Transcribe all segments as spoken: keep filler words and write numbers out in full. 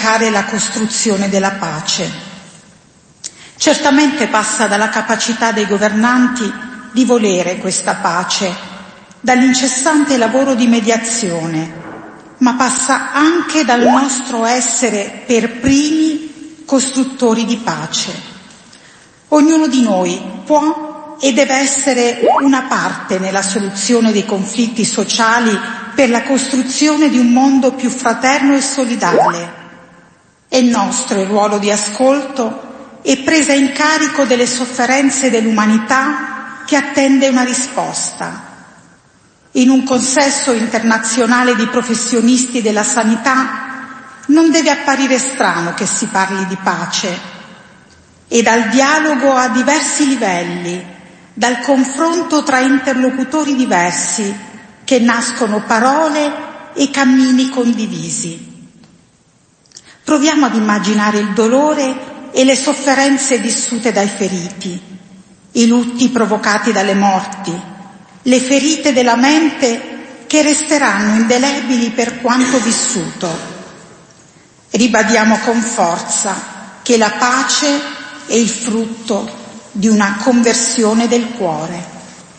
auspicare la costruzione della pace. Certamente passa dalla capacità dei governanti di volere questa pace, dall'incessante lavoro di mediazione, ma passa anche dal nostro essere per primi costruttori di pace. Ognuno di noi può e deve essere una parte nella soluzione dei conflitti sociali per la costruzione di un mondo più fraterno e solidale. È nostro il ruolo di ascolto e presa in carico delle sofferenze dell'umanità che attende una risposta. In un consesso internazionale di professionisti della sanità non deve apparire strano che si parli di pace, e dal dialogo a diversi livelli, dal confronto tra interlocutori diversi, che nascono parole e cammini condivisi. Proviamo ad immaginare il dolore e le sofferenze vissute dai feriti, i lutti provocati dalle morti, le ferite della mente che resteranno indelebili per quanto vissuto. Ribadiamo con forza che la pace è il frutto di una conversione del cuore.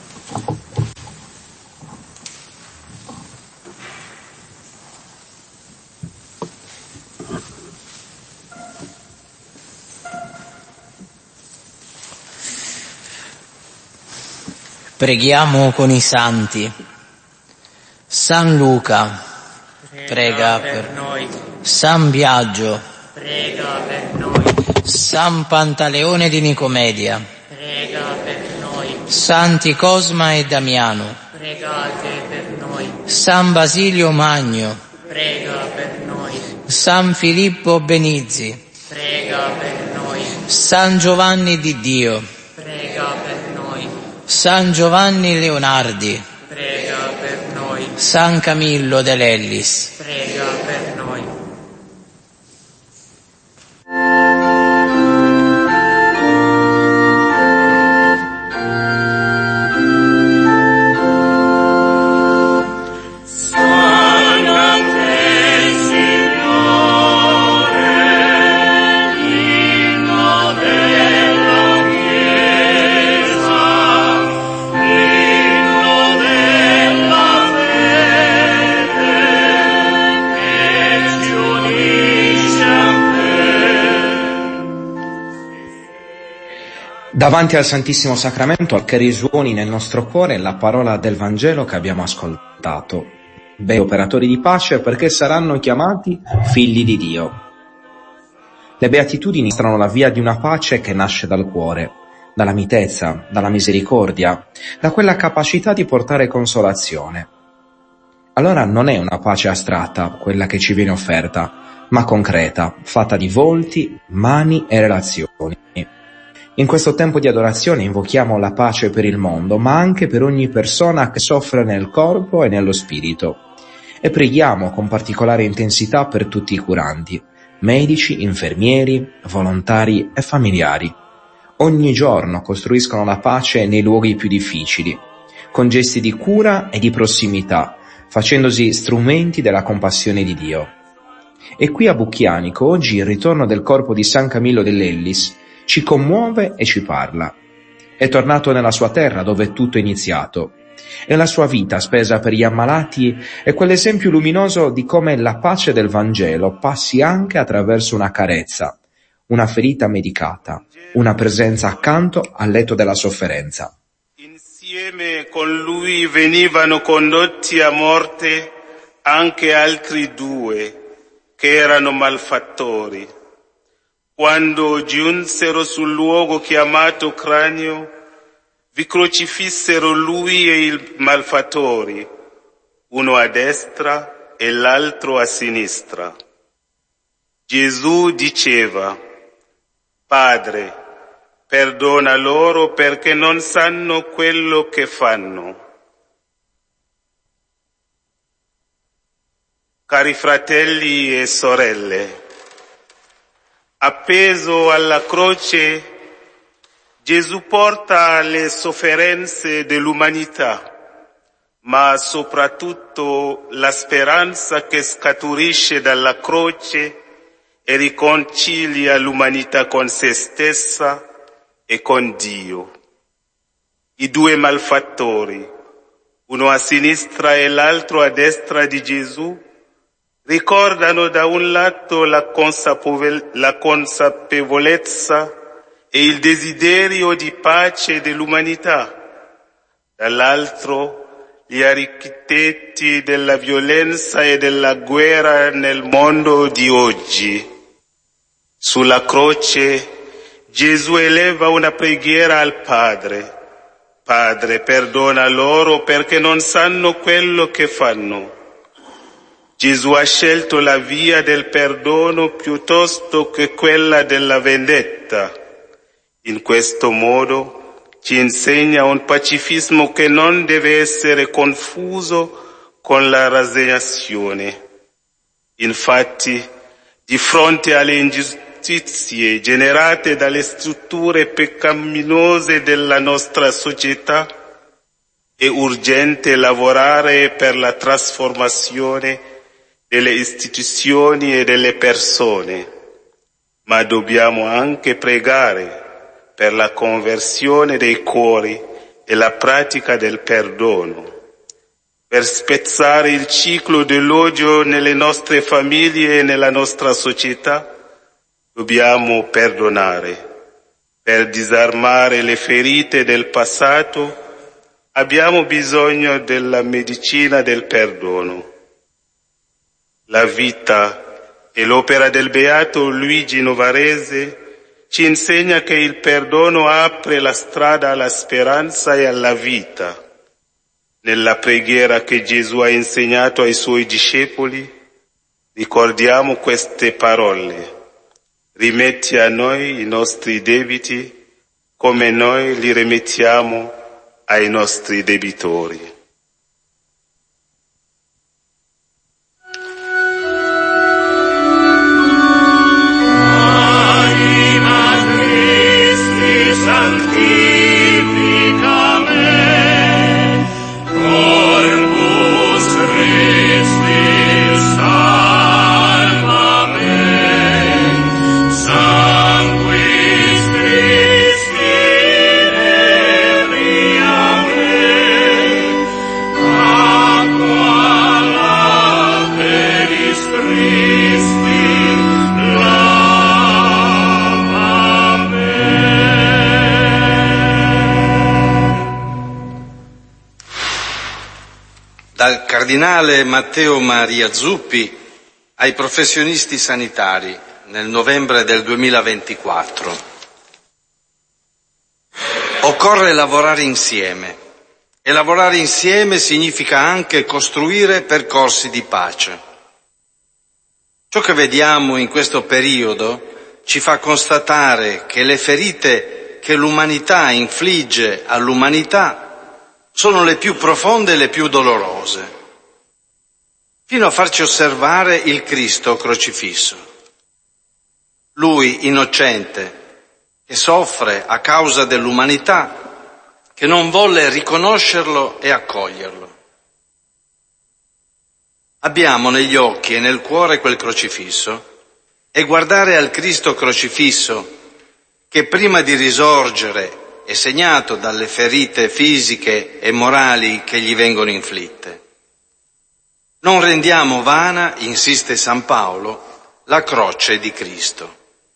Preghiamo con i santi. San Luca, prega, prega per, per noi. San Biagio, prega per noi. San Pantaleone di Nicomedia, prega per noi. Santi Cosma e Damiano, pregate per noi. San Basilio Magno, prega per noi. San Filippo Benizzi, prega per noi. San Giovanni di Dio, prega per noi. San Giovanni Leonardi, prega per noi. San Camillo de Lellis, prega per noi. Davanti al Santissimo Sacramento, che risuoni nel nostro cuore la parola del Vangelo che abbiamo ascoltato. Bei operatori di pace, perché saranno chiamati figli di Dio. Le beatitudini mostrano la via di una pace che nasce dal cuore, dalla mitezza, dalla misericordia, da quella capacità di portare consolazione. Allora non è una pace astratta quella che ci viene offerta, ma concreta, fatta di volti, mani e relazioni. In questo tempo di adorazione invochiamo la pace per il mondo, ma anche per ogni persona che soffre nel corpo e nello spirito. E preghiamo con particolare intensità per tutti i curanti, medici, infermieri, volontari e familiari. Ogni giorno costruiscono la pace nei luoghi più difficili, con gesti di cura e di prossimità, facendosi strumenti della compassione di Dio. E qui a Bucchianico oggi il ritorno del corpo di San Camillo de Lellis ci commuove e ci parla. È tornato nella sua terra dove tutto è iniziato, e la sua vita spesa per gli ammalati è quell'esempio luminoso di come la pace del Vangelo passi anche attraverso una carezza, una ferita medicata, una presenza accanto al letto della sofferenza. Insieme con lui venivano condotti a morte anche altri due che erano malfattori. Quando giunsero sul luogo chiamato Cranio, vi crocifissero lui e i malfattori, uno a destra e l'altro a sinistra. Gesù diceva: Padre, perdona loro perché non sanno quello che fanno. Cari fratelli e sorelle, appeso alla croce, Gesù porta le sofferenze dell'umanità, ma soprattutto la speranza che scaturisce dalla croce e riconcilia l'umanità con se stessa e con Dio. I due malfattori, uno a sinistra e l'altro a destra di Gesù, ricordano da un lato la, consapevole- la consapevolezza e il desiderio di pace dell'umanità, dall'altro gli architetti della violenza e della guerra nel mondo di oggi. Sulla croce Gesù eleva una preghiera al Padre. Padre, perdona loro perché non sanno quello che fanno. Gesù ha scelto la via del perdono piuttosto che quella della vendetta. In questo modo ci insegna un pacifismo che non deve essere confuso con la rassegnazione. Infatti, di fronte alle ingiustizie generate dalle strutture peccaminose della nostra società, è urgente lavorare per la trasformazione delle istituzioni e delle persone, ma dobbiamo anche pregare per la conversione dei cuori e la pratica del perdono. Per spezzare il ciclo dell'odio nelle nostre famiglie e nella nostra società, dobbiamo perdonare. Per disarmare le ferite del passato, abbiamo bisogno della medicina del perdono. La vita e l'opera del beato Luigi Novarese ci insegna che il perdono apre la strada alla speranza e alla vita. Nella preghiera che Gesù ha insegnato ai suoi discepoli, ricordiamo queste parole. Rimetti a noi i nostri debiti come noi li rimettiamo ai nostri debitori. Dal cardinale Matteo Maria Zuppi ai professionisti sanitari nel novembre del duemilaventiquattro. Occorre lavorare insieme e lavorare insieme significa anche costruire percorsi di pace. Ciò che vediamo in questo periodo ci fa constatare che le ferite che l'umanità infligge all'umanità sono le più profonde e le più dolorose, fino a farci osservare il Cristo crocifisso. Lui innocente, che soffre a causa dell'umanità, che non volle riconoscerlo e accoglierlo. Abbiamo negli occhi e nel cuore quel crocifisso e guardare al Cristo crocifisso, che prima di risorgere è segnato dalle ferite fisiche e morali che gli vengono inflitte. Non rendiamo vana, insiste San Paolo, la croce di Cristo.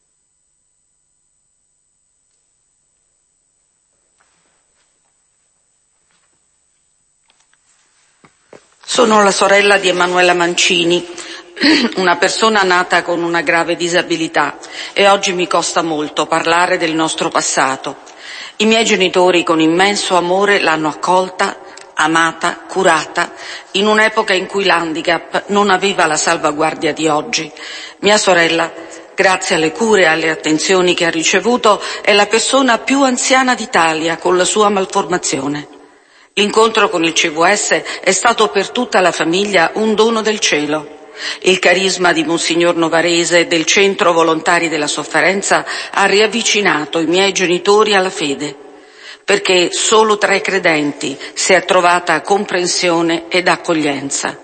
Sono la sorella di Emanuela Mancini, una persona nata con una grave disabilità, e oggi mi costa molto parlare del nostro passato. I miei genitori con immenso amore l'hanno accolta, amata, curata, in un'epoca in cui l'handicap non aveva la salvaguardia di oggi. Mia sorella, grazie alle cure e alle attenzioni che ha ricevuto, è la persona più anziana d'Italia con la sua malformazione. L'incontro con il C V S è stato per tutta la famiglia un dono del cielo. Il carisma di Monsignor Novarese e del Centro Volontari della Sofferenza ha riavvicinato i miei genitori alla fede, perché solo tra i credenti si è trovata comprensione ed accoglienza.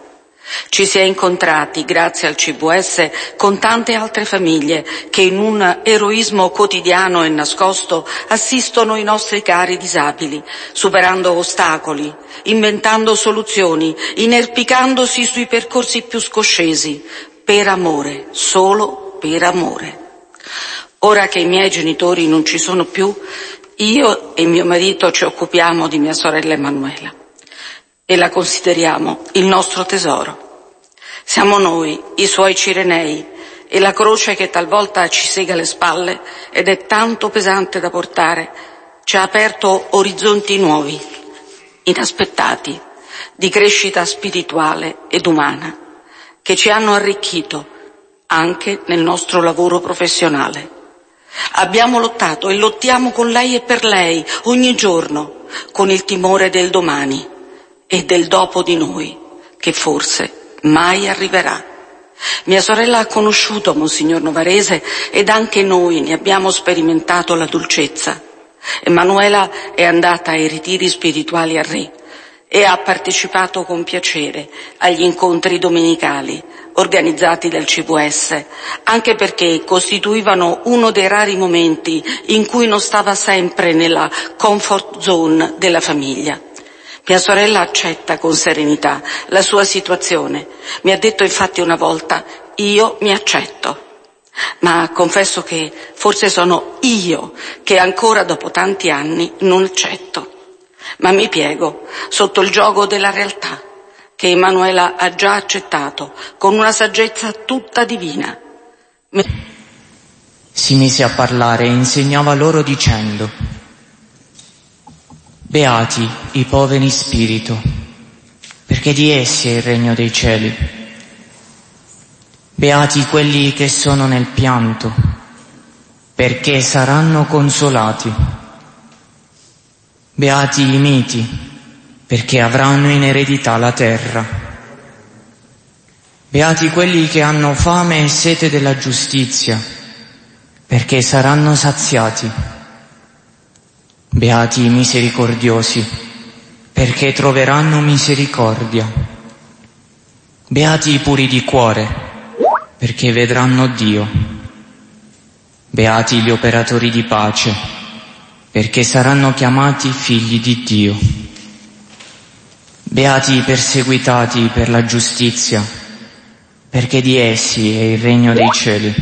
Ci si è incontrati, grazie al C V S, con tante altre famiglie che in un eroismo quotidiano e nascosto assistono i nostri cari disabili, superando ostacoli, inventando soluzioni, inerpicandosi sui percorsi più scoscesi, per amore, solo per amore. Ora che i miei genitori non ci sono più, io e mio marito ci occupiamo di mia sorella Emanuela e la consideriamo il nostro tesoro. Siamo noi, i suoi cirenei, e la croce che talvolta ci sega le spalle ed è tanto pesante da portare, ci ha aperto orizzonti nuovi, inaspettati, di crescita spirituale ed umana, che ci hanno arricchito anche nel nostro lavoro professionale. Abbiamo lottato e lottiamo con lei e per lei ogni giorno, con il timore del domani e del dopo di noi, che forse mai arriverà. Mia sorella ha conosciuto Monsignor Novarese ed anche noi ne abbiamo sperimentato la dolcezza. Emanuela è andata ai ritiri spirituali a Re e ha partecipato con piacere agli incontri domenicali organizzati dal C V S, anche perché costituivano uno dei rari momenti in cui non stava sempre nella comfort zone della famiglia. Mia sorella accetta con serenità la sua situazione. Mi ha detto infatti una volta: io mi accetto. Ma confesso che forse sono io che ancora dopo tanti anni non accetto. Ma mi piego sotto il gioco della realtà che Emanuela ha già accettato con una saggezza tutta divina. Si mise a parlare e insegnava loro dicendo: beati i poveri in spirito, perché di essi è il regno dei cieli. Beati quelli che sono nel pianto, perché saranno consolati. Beati i miti, perché avranno in eredità la terra. Beati quelli che hanno fame e sete della giustizia, perché saranno saziati. Beati i misericordiosi, perché troveranno misericordia. Beati i puri di cuore, perché vedranno Dio. Beati gli operatori di pace, perché saranno chiamati figli di Dio. Beati i perseguitati per la giustizia, perché di essi è il regno dei cieli.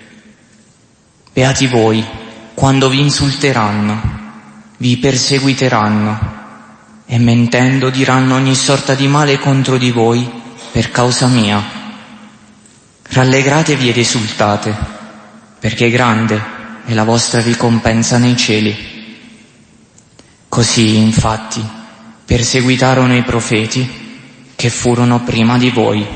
Beati voi quando vi insulteranno, vi perseguiteranno e mentendo diranno ogni sorta di male contro di voi per causa mia. Rallegratevi ed esultate, perché grande è la vostra ricompensa nei cieli. Così, infatti, perseguitarono i profeti che furono prima di voi.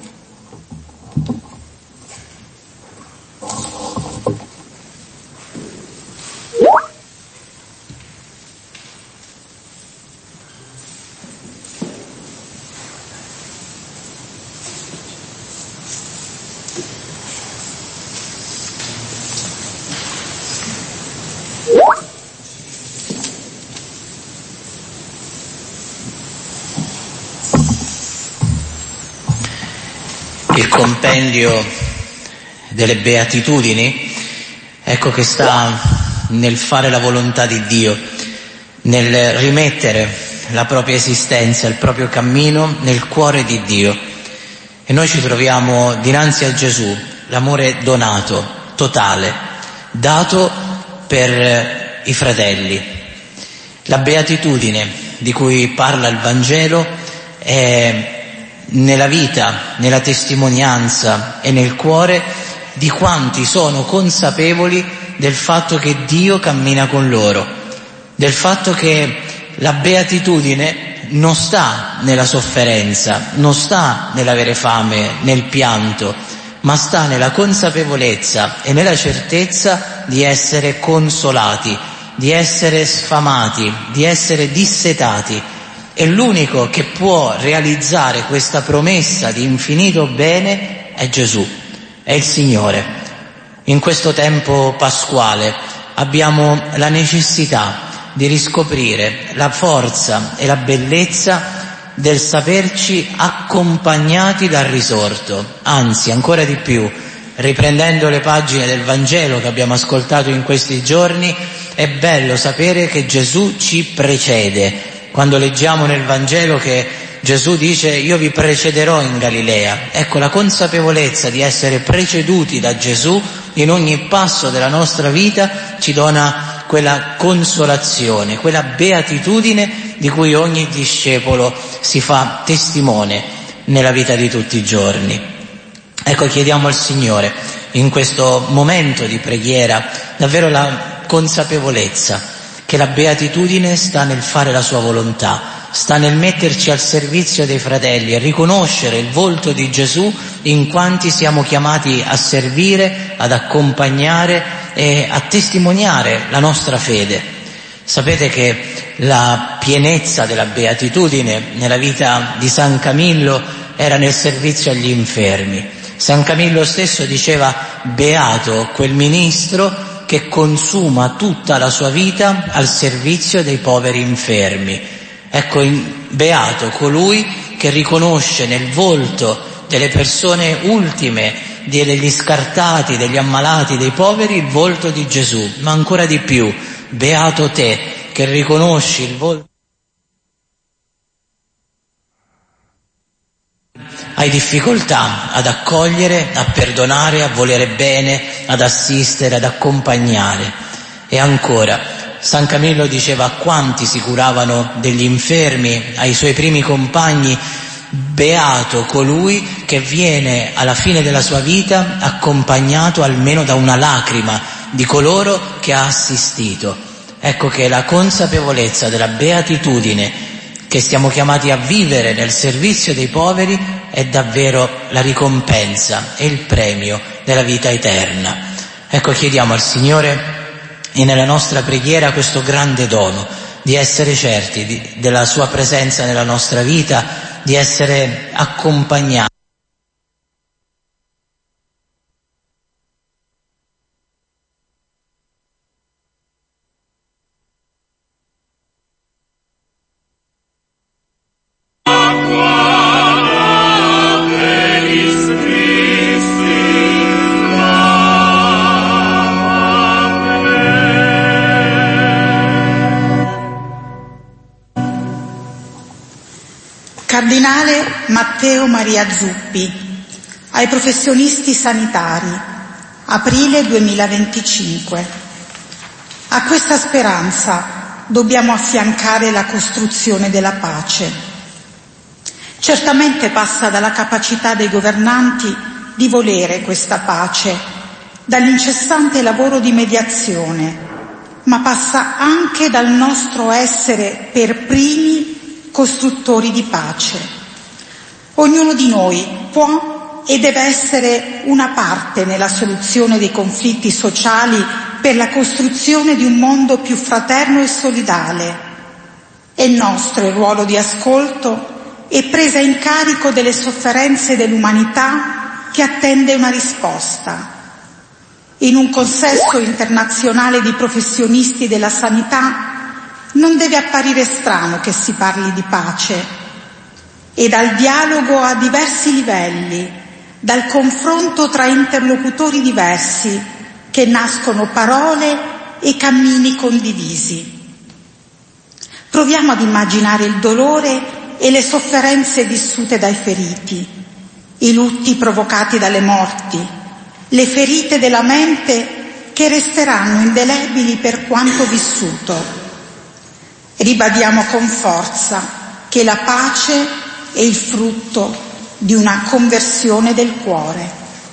Il compendio delle beatitudini, ecco che sta nel fare la volontà di Dio, nel rimettere la propria esistenza, il proprio cammino nel cuore di Dio. E noi ci troviamo dinanzi a Gesù, l'amore donato, totale, dato per i fratelli. La beatitudine di cui parla il Vangelo è nella vita, nella testimonianza e nel cuore di quanti sono consapevoli del fatto che Dio cammina con loro, del fatto che la beatitudine non sta nella sofferenza, non sta nell'avere fame, nel pianto, ma sta nella consapevolezza e nella certezza di essere consolati, di essere sfamati, di essere dissetati. E l'unico che può realizzare questa promessa di infinito bene è Gesù, è il Signore. In questo tempo pasquale abbiamo la necessità di riscoprire la forza e la bellezza del saperci accompagnati dal risorto. Anzi, ancora di più, riprendendo le pagine del Vangelo che abbiamo ascoltato in questi giorni, è bello sapere che Gesù ci precede. Quando leggiamo nel Vangelo che Gesù dice io vi precederò in Galilea, ecco, la consapevolezza di essere preceduti da Gesù in ogni passo della nostra vita ci dona quella consolazione, quella beatitudine di cui ogni discepolo si fa testimone nella vita di tutti i giorni. Ecco, chiediamo al Signore in questo momento di preghiera davvero la consapevolezza che la beatitudine sta nel fare la sua volontà, sta nel metterci al servizio dei fratelli e riconoscere il volto di Gesù in quanti siamo chiamati a servire, ad accompagnare e a testimoniare la nostra fede. Sapete che la pienezza della beatitudine nella vita di San Camillo era nel servizio agli infermi. San Camillo stesso diceva beato quel ministro che consuma tutta la sua vita al servizio dei poveri infermi. Ecco, beato colui che riconosce nel volto delle persone ultime, degli scartati, degli ammalati, dei poveri, il volto di Gesù. Ma ancora di più, beato te che riconosci il volto. Hai difficoltà ad accogliere, a perdonare, a volere bene, ad assistere, ad accompagnare. E ancora, San Camillo diceva quanti si curavano degli infermi, ai suoi primi compagni, beato colui che viene alla fine della sua vita accompagnato almeno da una lacrima di coloro che ha assistito. Ecco che la consapevolezza della beatitudine che siamo chiamati a vivere nel servizio dei poveri è davvero la ricompensa e il premio della vita eterna. Ecco, chiediamo al Signore e nella nostra preghiera questo grande dono di essere certi di, della sua presenza nella nostra vita, di essere accompagnati. Cardinale Matteo Maria Zuppi, ai professionisti sanitari, aprile duemilaventicinque. A questa speranza dobbiamo affiancare la costruzione della pace. Certamente passa dalla capacità dei governanti di volere questa pace, dall'incessante lavoro di mediazione, ma passa anche dal nostro essere per primi costruttori di pace. Ognuno di noi può e deve essere una parte nella soluzione dei conflitti sociali per la costruzione di un mondo più fraterno e solidale. È nostro il ruolo di ascolto e presa in carico delle sofferenze dell'umanità che attende una risposta. In un consesso internazionale di professionisti della sanità non deve apparire strano che si parli di pace e dal dialogo a diversi livelli, dal confronto tra interlocutori diversi, che nascono parole e cammini condivisi. Proviamo ad immaginare il dolore e le sofferenze vissute dai feriti, i lutti provocati dalle morti, le ferite della mente che resteranno indelebili per quanto vissuto. Ribadiamo con forza che la pace è il frutto di una conversione del cuore.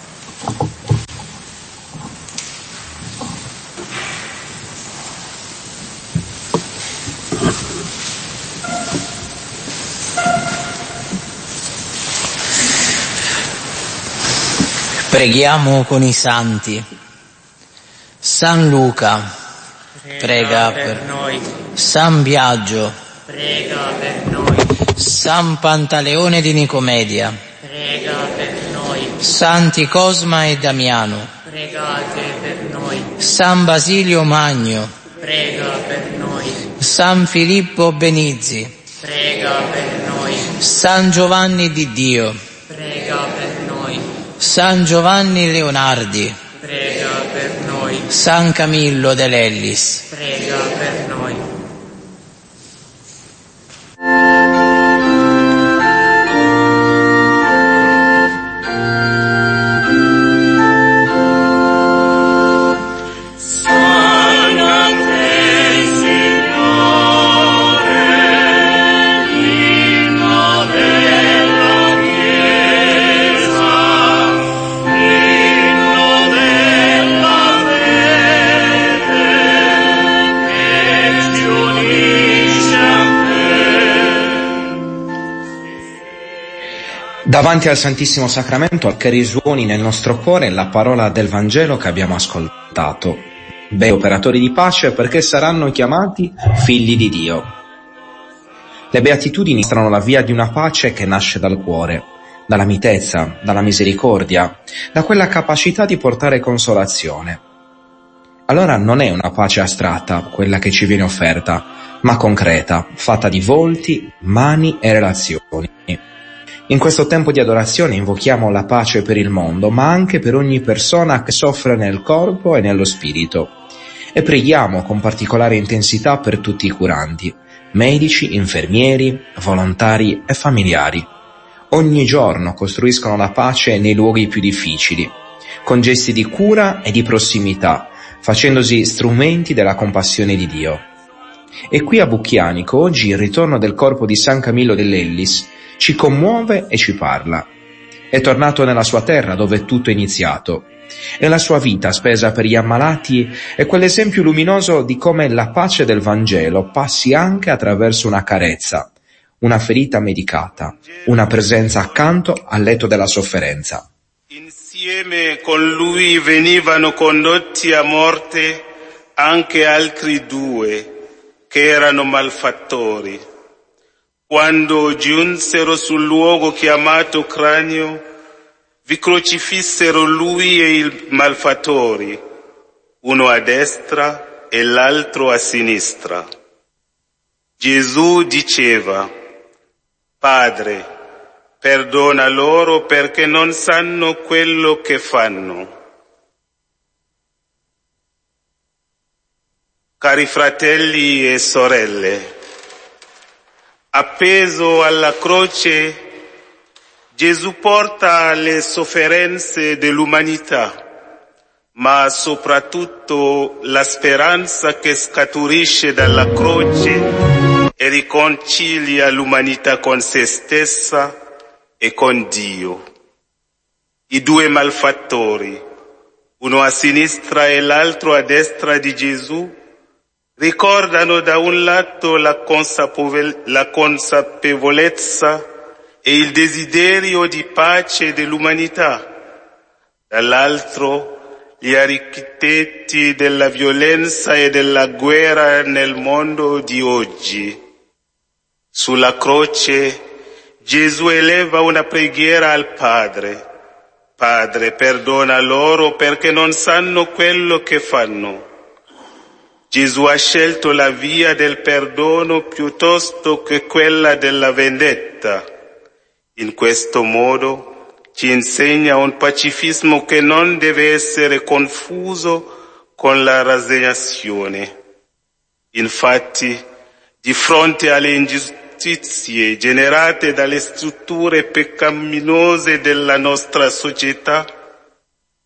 Preghiamo con i santi. San Luca, prega per noi. San Biagio, prega per noi. San Pantaleone di Nicomedia, prega per noi. Santi Cosma e Damiano, pregate per noi. San Basilio Magno, prega per noi. San Filippo Benizzi, prega per noi. San Giovanni di Dio, prega per noi. San Giovanni Leonardi, Prega per noi. San Camillo dell'Ellis, Prega per noi. Davanti al Santissimo Sacramento che risuoni nel nostro cuore la parola del Vangelo che abbiamo ascoltato. Bei operatori di pace perché saranno chiamati figli di Dio. Le beatitudini mostrano la via di una pace che nasce dal cuore, dalla mitezza, dalla misericordia, da quella capacità di portare consolazione. Allora non è una pace astratta quella che ci viene offerta, ma concreta, fatta di volti, mani e relazioni. In questo tempo di adorazione invochiamo la pace per il mondo, ma anche per ogni persona che soffre nel corpo e nello spirito. E preghiamo con particolare intensità per tutti i curanti, medici, infermieri, volontari e familiari. Ogni giorno costruiscono la pace nei luoghi più difficili, con gesti di cura e di prossimità, facendosi strumenti della compassione di Dio. E qui a Bucchianico oggi il ritorno del corpo di San Camillo dell'Ellis ci commuove e ci parla. È tornato nella sua terra dove tutto è iniziato, e la sua vita spesa per gli ammalati è quell'esempio luminoso di come la pace del Vangelo passi anche attraverso una carezza, una ferita medicata, una presenza accanto al letto della sofferenza. Insieme con lui venivano condotti a morte anche altri due che erano malfattori. Quando giunsero sul luogo chiamato Cranio, vi crocifissero lui e i malfattori, uno a destra e l'altro a sinistra. Gesù diceva: Padre, perdona loro perché non sanno quello che fanno. Cari fratelli e sorelle, appeso alla croce, Gesù porta le sofferenze dell'umanità, ma soprattutto la speranza che scaturisce dalla croce e riconcilia l'umanità con se stessa e con Dio. I due malfattori, uno a sinistra e l'altro a destra di Gesù, ricordano da un lato la, consapevole- la consapevolezza e il desiderio di pace dell'umanità, dall'altro gli architetti della violenza e della guerra nel mondo di oggi. Sulla croce Gesù eleva una preghiera al Padre: Padre, perdona loro perché non sanno quello che fanno. Gesù ha scelto la via del perdono piuttosto che quella della vendetta. In questo modo ci insegna un pacifismo che non deve essere confuso con la rassegnazione. Infatti, di fronte alle ingiustizie generate dalle strutture peccaminose della nostra società,